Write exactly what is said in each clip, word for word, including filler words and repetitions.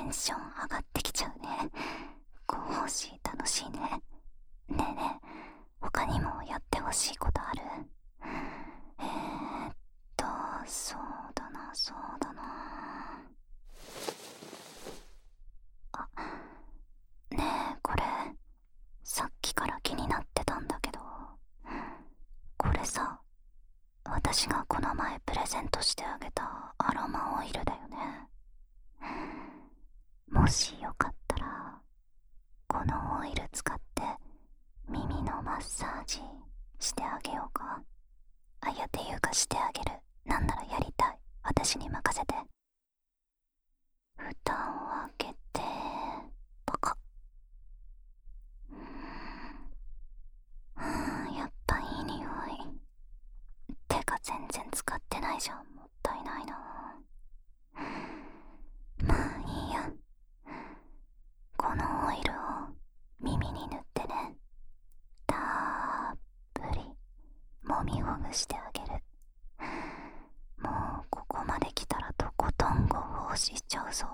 ンション上がってきちゃうね。広報誌楽しいね。ねえねえ、他にもやってほしいことある？えーっと、そうだな、そうだな。あ、ねえ、これ、さっきから気になってたんだけど、これさ、私がこの前プレゼントしてあげたアロマオイルだよね。もしよかったら、このオイル使って耳のマッサージしてあげようか。あ、いや、ていうかしてあげる。なんならやりたい。私に任せて。蓋を開けて、パカッ。うーん、やっぱいい匂い。てか全然使ってないじゃん。もったいないな。まあいいや。このオイルを耳に塗ってね。たっぷり揉みほぐしてあげる。もうここまで来たらとことんご奉仕しちゃうぞ。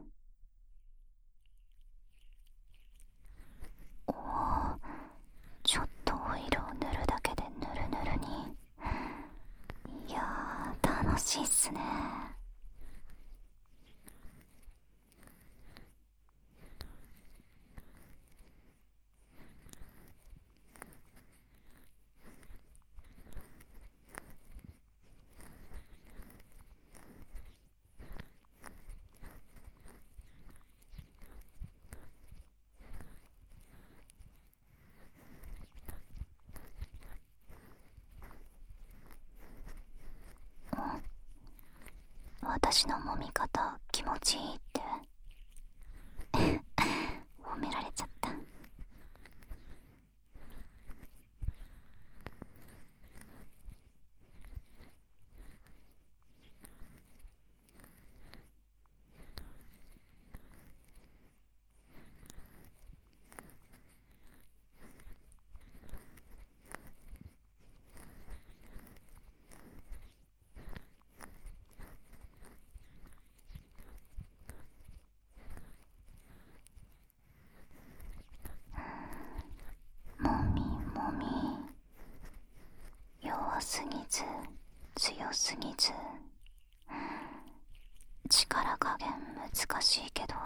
おお、ちょっとオイルを塗るだけでぬるぬるに。いやー、楽しいっすね。私の揉み方気持ちいいって褒められちゃった。もみもみ、弱すぎず強すぎず、力加減難しいけど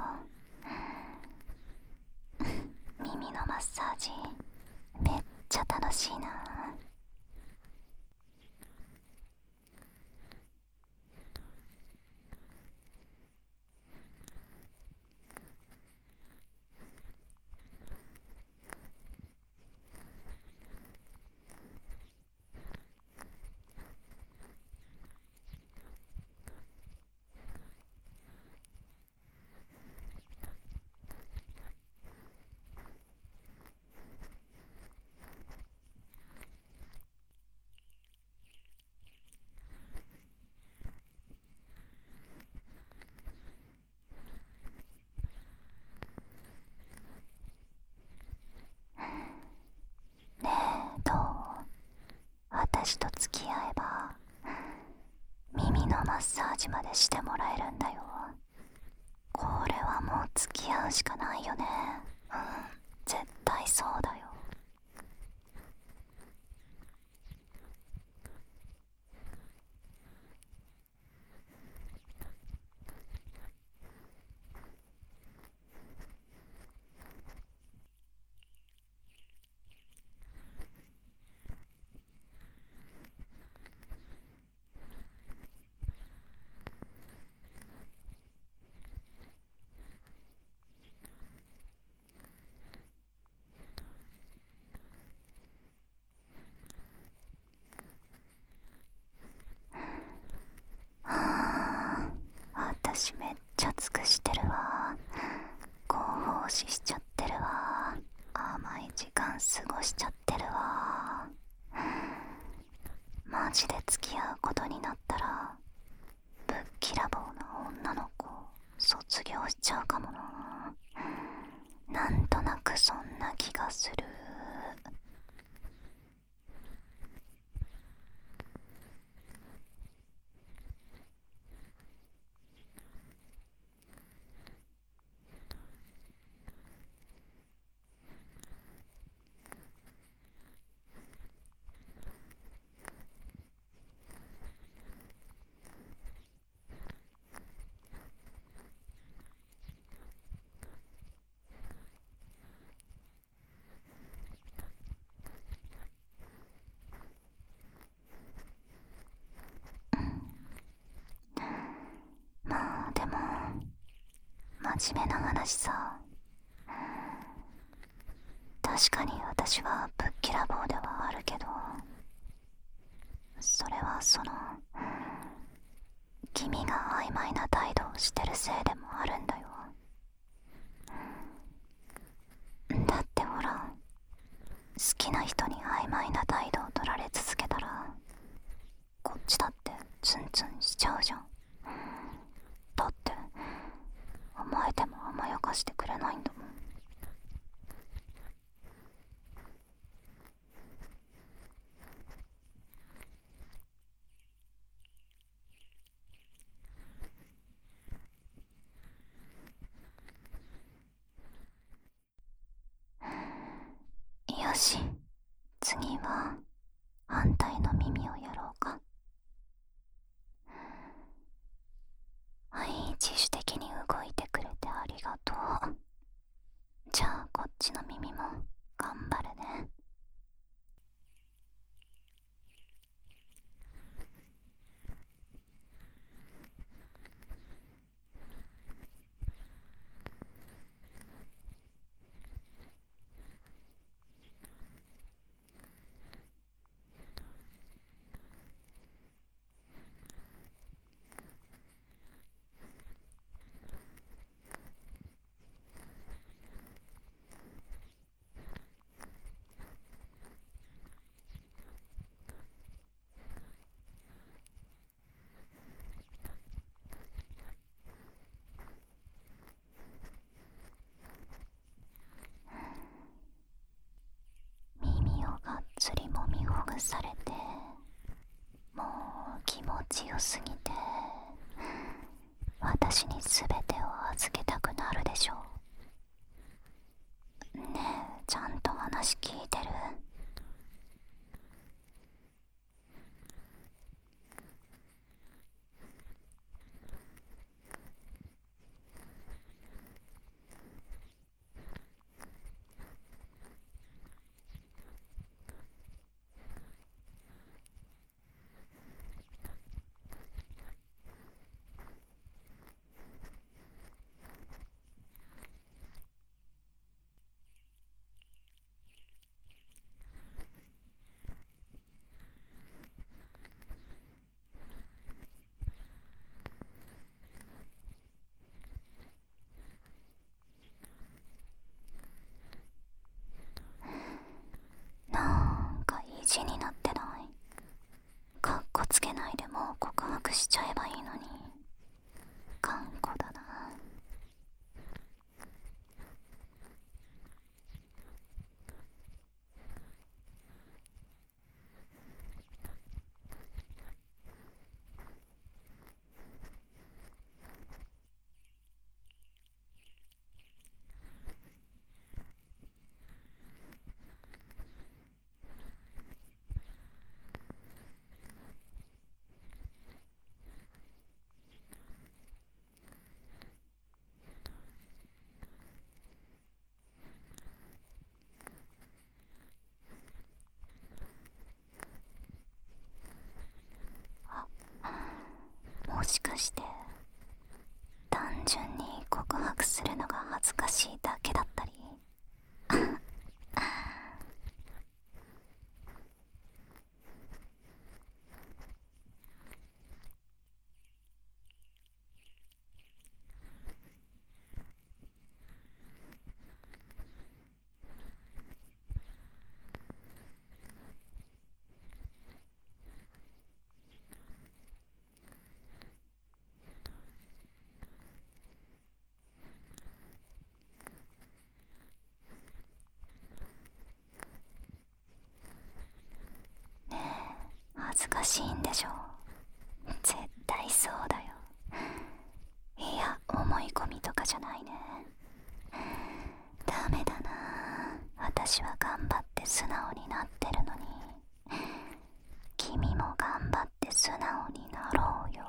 耳のマッサージめっちゃ楽しいな。ねえ、どう？私と付き合えば耳のマッサージまでしてもらえるんだよ。これはもう付き合うしかないよね。うん、絶対そうだよ。はあ、私めっちゃ尽くしてるわ。ご奉仕しちゃってるわ。甘い時間過ごしちゃってるわ。マジで付き合うことになったらぶっきらぼうな女の子卒業しちゃうかもな。なんとなくそんな気がする。 真面目な話さ。確かに私はぶっきらぼうではあるけど、それはその君が曖昧な態度をしてるせいでもあるんだよ。だってほら、好きな人に曖昧な態度を取られ続けたら、こっちだってツンツンしちゃうじゃん。だって甘えても甘やかしてくれないんだもん。よし、次は反対の耳をやろうか。はい、自主的に動いてくれてありがとう。じゃあこっちの耳も頑張るね。耳をがっつりもみほぐされて、もう気持ちよすぎて私に全てを預けたくなるでしょう。ねえ、ちゃんと話聞いてる？なんか意地になってない？かっこつけないでもう告白しちゃえばいいのに。頑固だな。もしかして単純に告白するのが恥ずかしいだけだったり？ねえ、恥ずかしいんでしょ？絶対そうだよ。いや、思い込みとかじゃないね。ダメだな、私は頑張って素直になってるのに。君も頑張って素直になろうよ。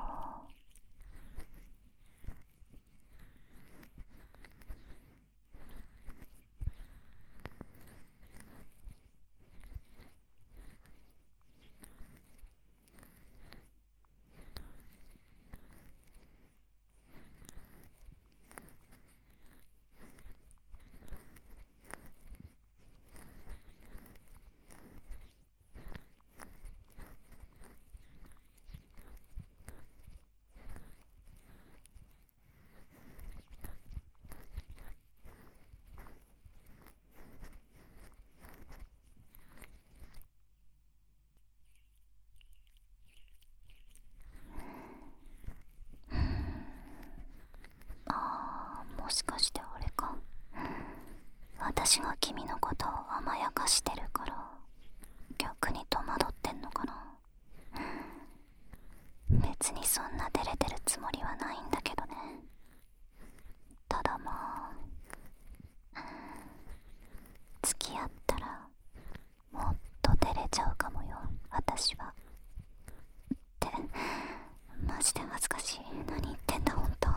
私が君のことを甘やかしてるから逆に戸惑ってんのかな。別にそんな照れてるつもりはないんだけどね。ただまあ付き合ったらもっと照れちゃうかもよ私は。ってマジで恥ずかしい。何言ってんだほんと。